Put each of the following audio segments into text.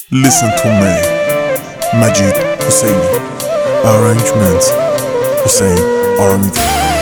Listen to me. Majid Husseini. Arrangement Hussein Armit.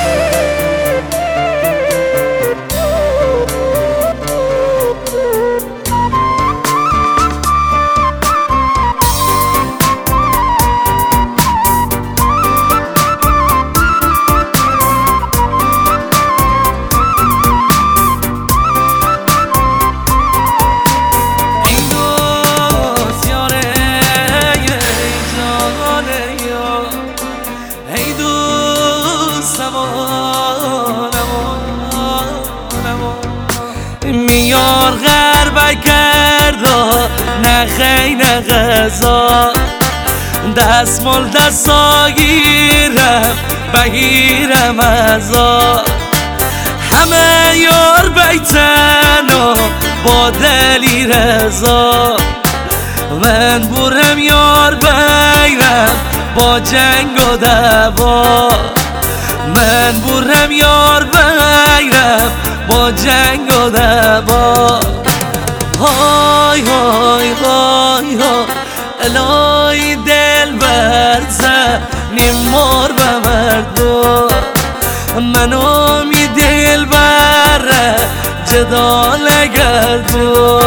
میار غربه کردا نه خی نه غذا دستمال دستا گیرم بگیرم ازا همه یار بیتن و با دلی رضا من برم یار بیرم با جنگ و دوا من برم یار بیرم با جنگ و دوا های های های های الهی دل برزن نیمار به مردو منو می دل بره جدا نگردو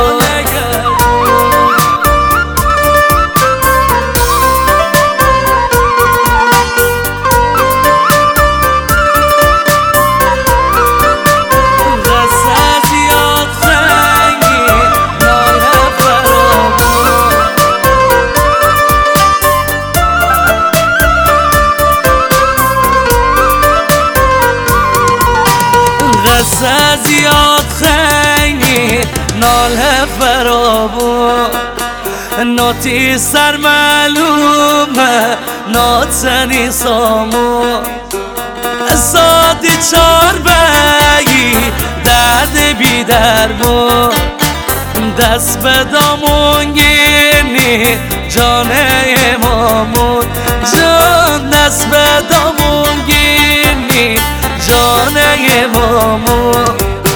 زیاد خنگی ناله فرابون ناتی سر معلومه ناتنی سامون سادی چار بگی درد بی درمون دست به دامون گیرنی جان امامون جان دست به دامون گیرنی جان امامون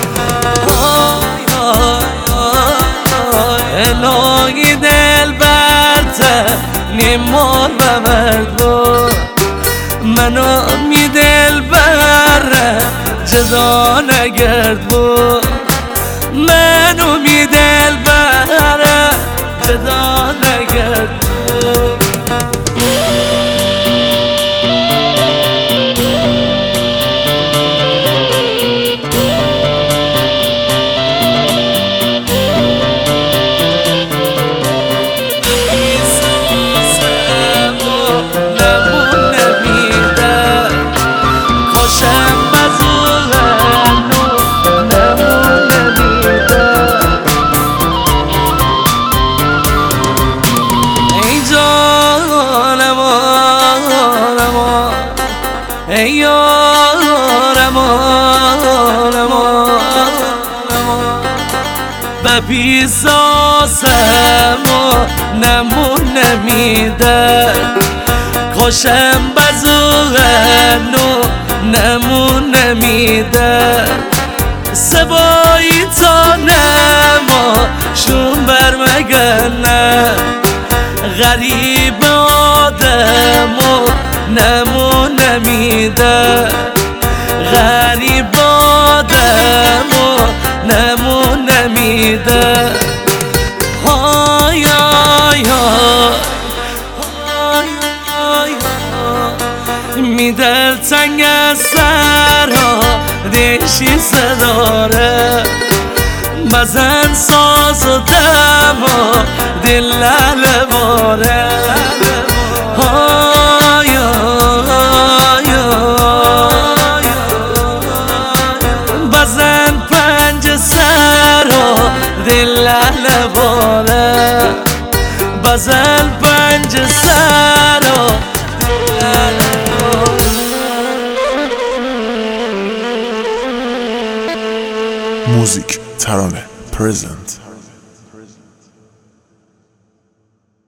الهی دل برته نیمار به مردو منو می دل بره جدا نگردو منو می دل بره جدا نگردو ای یارم به پیزاسم و نمون نمیده کاشم بزرگن و نمون نمیده سبایی تا نما شون برمگنه غریب آدم و نمون نمیده غریب آدم و نمون نمیده های های های میدل تنگ سر ها دیشی صداره بزن ساز و دم و دل لباره بزن پنج سر و دل لباره بزن پنج سر و دل لباره موزیک ترانه پرزنت